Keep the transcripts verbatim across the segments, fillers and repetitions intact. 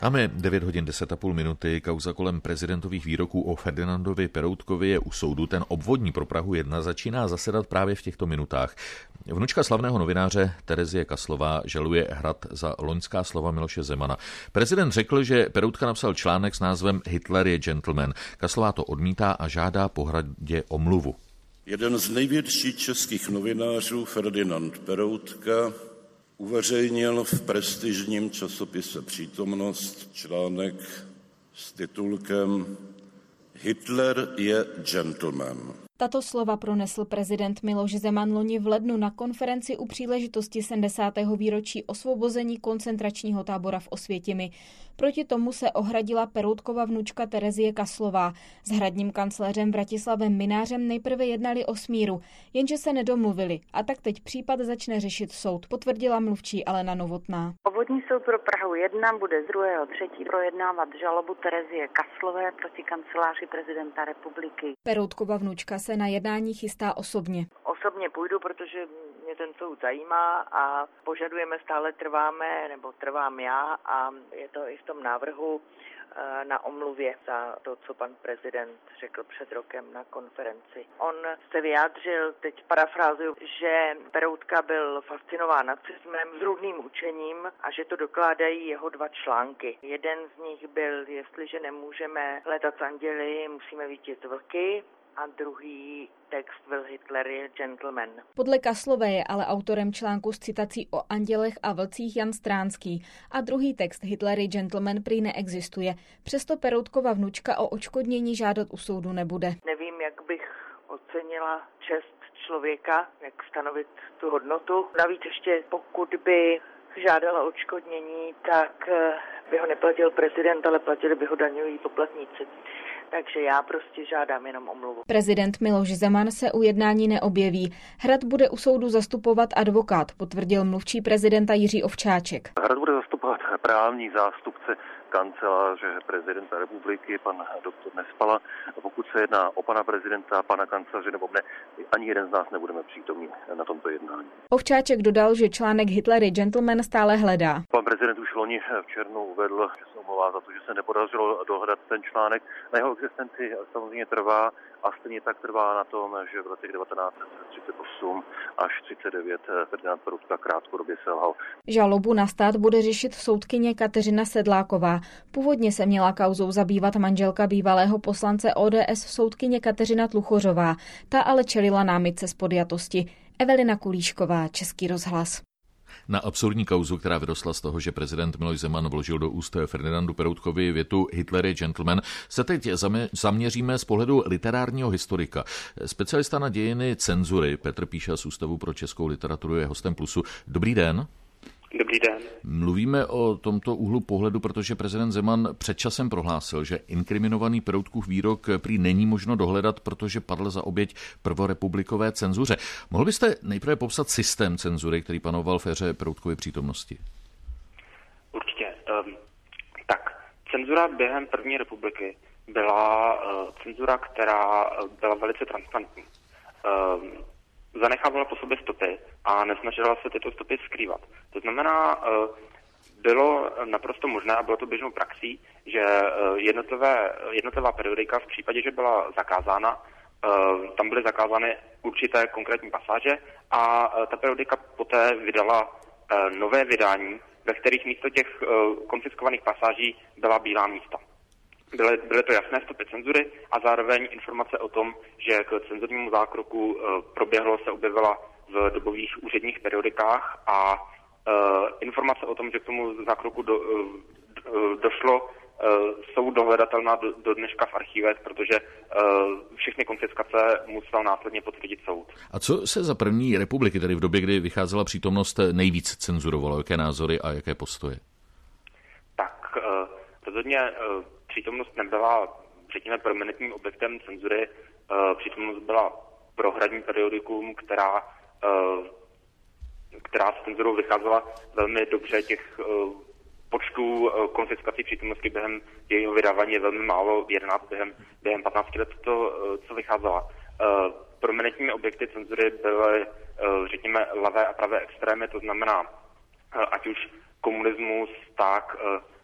Máme devět hodin deset a půl minuty. Kauza kolem prezidentových výroků o Ferdinandovi Peroutkovi je u soudu. Ten obvodní pro Prahu jedna začíná zasedat právě v těchto minutách. Vnučka slavného novináře Terezie Kaslová žaluje Hrad za loňská slova Miloše Zemana. Prezident řekl, že Peroutka napsal článek s názvem Hitler je gentleman. Kaslová to odmítá a žádá po Hradě omluvu. Jeden z největších českých novinářů, Ferdinand Peroutka, uveřejnil v prestižním časopise Přítomnost článek s titulkem Hitler je gentleman. Tato slova pronesl prezident Miloš Zeman loni v lednu na konferenci u příležitosti sedmdesátého výročí osvobození koncentračního tábora v Osvětimi. Proti tomu se ohradila Peroutkova vnučka Terezie Kaslová. S hradním kancléřem Vratislavem Mynářem nejprve jednali o smíru, jenže se nedomluvili a tak teď případ začne řešit soud, potvrdila mluvčí Alena Novotná. Obvodní soud pro Prahu jedna bude z druhého třetího projednávat žalobu Terezie Kaslové proti kanceláři prezidenta republiky. Peroutkova vnučka se na jednání chystá osobně. Osobně půjdu, protože mě ten soud zajímá a požadujeme, stále trváme, nebo trvám já a je to i v tom návrhu na omluvě za to, co pan prezident řekl před rokem na konferenci. On se vyjádřil, teď parafrázuju, že Peroutka byl fascinován nacismem, zrůdným učením a že to dokládají jeho dva články. Jeden z nich byl, jestliže nemůžeme letat s anděli, musíme vítězit vlky. A druhý text byl Hitler je gentleman. Podle Kaslové je ale autorem článku s citací o andělech a vlcích Jan Stránský a druhý text Hitler je gentleman prý neexistuje. Přesto Peroutkova vnučka o odškodnění žádat u soudu nebude. Nevím, jak bych ocenila čest člověka, jak stanovit tu hodnotu. Navíc ještě pokud by žádala odškodnění, tak by ho neplatil prezident, ale platili by ho daňoví poplatníci. Takže já prostě žádám jenom omluvu. Prezident Miloš Zeman se u jednání neobjeví. Hrad bude u soudu zastupovat advokát, potvrdil mluvčí prezidenta Jiří Ovčáček. Hrad bude zastupovat právní zástupce kanceláře prezidenta republiky, pan doktor Nespala. Pokud se jedná o pana prezidenta, pana kanceláře nebo mne, ani jeden z nás nebudeme přítomní na tomto jednání. Ovčáček dodal, že článek Hitler je gentleman stále hledá. Pan prezident už loni v červnu uvedl, že se omlouvá za to, že se nepodařilo dohledat ten článek. Na jeho existenci samozřejmě trvá a stejně tak trvá na tom, že v letech devatenáct třicet osm až třicet devět Ferdinand Peroutka krátkodobě selhal. Žalobu na stát bude řešit soudkyně Kateřina Sedláková. Původně se měla kauzou zabývat manželka bývalého poslance O D S soudkyně Kateřina Tluchořová. Ta ale čelila námitce z podjatosti. Evelina Kulíšková, Český rozhlas. Na absurdní kauzu, která vyrostla z toho, že prezident Miloš Zeman vložil do úst Ferdinandu Peroutkovi větu Hitler je gentleman, se teď zaměříme z pohledu literárního historika. Specialista na dějiny cenzury Petr Píša z Ústavu pro českou literaturu je hostem Plusu. Dobrý den. Dobrý den. Mluvíme o tomto úhlu pohledu, protože prezident Zeman před časem prohlásil, že inkriminovaný Peroutkův výrok prý není možno dohledat, protože padl za oběť prvorepublikové cenzuře. Mohl byste nejprve popsat systém cenzury, který panoval v éře Peroutkovy přítomnosti? Určitě. Um, tak, cenzura během první republiky byla uh, cenzura, která byla velice transparentní. Um, zanechávala po sobě stopy a nesnažila se tyto stopy skrývat. To znamená, bylo naprosto možné a bylo to běžnou praxí, že jednotlivé, jednotlivá periodika v případě, že byla zakázána, tam byly zakázány určité konkrétní pasáže a ta periodika poté vydala nové vydání, ve kterých místo těch konfiskovaných pasáží byla bílá místa. Byly, byly to jasné stopy cenzury a zároveň informace o tom, že k cenzurnímu zákroku proběhlo, se objevila v dobových úředních periodikách a uh, informace o tom, že k tomu zákroku do, uh, došlo, uh, jsou dohledatelná do, do dneška v archívech, protože uh, všechny konfiskace musel následně potvrdit soud. A co se za první republiky, tedy v době, kdy vycházela přítomnost, nejvíc cenzurovalo? Jaké názory a jaké postoje? Tak uh, rozhodně uh, přítomnost nebyla, řekněme, permanentním objektem cenzury. Uh, přítomnost byla pro hradní periodikum, která která s cenzurou vycházela velmi dobře. Těch počtů konfiskací přítomnosti během jejího vydávání je velmi málo, jedenáct během, během patnácti let, to, co vycházela. Prominentními objekty cenzury byly, řekněme, levé a pravé extrémy, to znamená ať už komunismus, tak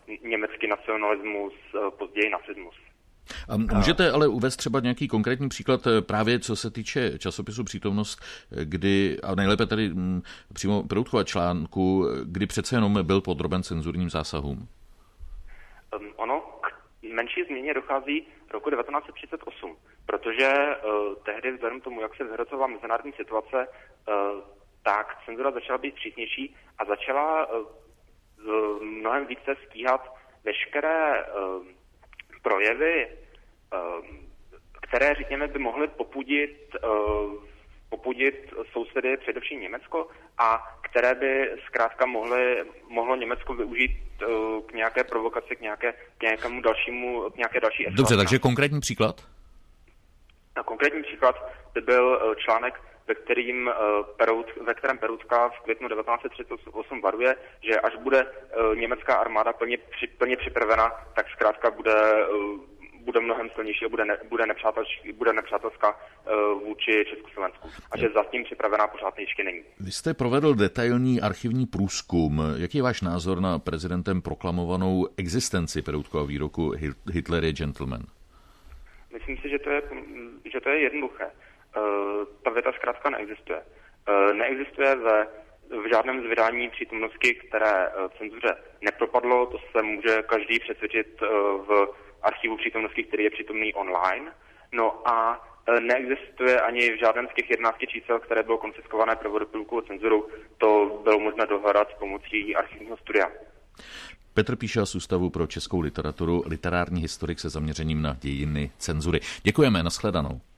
německý nacionalismus, později nacismus. A můžete ale uvést třeba nějaký konkrétní příklad právě co se týče časopisu Přítomnost, kdy, a nejlépe tady přímo Peroutkova článku, kdy přece jenom byl podroben cenzurním zásahům? Um, ono k menší změně dochází roku devatenáct set třicet osm, protože uh, tehdy vzhledem tomu, jak se vyhrocovala mezinárodní situace, uh, tak cenzura začala být přísnější a začala uh, mnohem více stíhat veškeré uh, projevy, které, řekněme, by mohly popudit, popudit sousedy, především Německo, a které by zkrátka mohly, mohlo Německo využít k nějaké provokaci, k, nějaké, k nějakému dalšímu, k nějaké další eskalaci. Dobře, takže konkrétní příklad? Na konkrétní příklad by byl článek, ve, kterým, ve kterém Peroutka v květnu devatenáct set třicet osm varuje, že až bude německá armáda plně, plně připravena, tak zkrátka bude bude mnohem silnější a bude, ne, bude, nepřátelská, bude nepřátelská uh, vůči Československu. A že zatím připravená pořád ještě není. Vy jste provedl detailní archivní průzkum. Jaký je váš názor na prezidentem proklamovanou existenci Peroutkova výroku Hitler je gentleman? Myslím si, že to je, že to je jednoduché. Uh, ta věta zkrátka neexistuje. Uh, neexistuje ve v žádném z vydání Přítomnosti, které uh, cenzuře nepropadlo. To se může každý přesvědčit uh, v archivu Přítomnosti, který je přítomný online. No a neexistuje ani v žádném z těch jedenácti čísel, které bylo konfiskované prvorepublikovou cenzurou. To bylo možné dohledat pomocí archivního studia. Petr Píša z Ústavu pro českou literaturu, literární historik se zaměřením na dějiny cenzury. Děkujeme, nashledanou.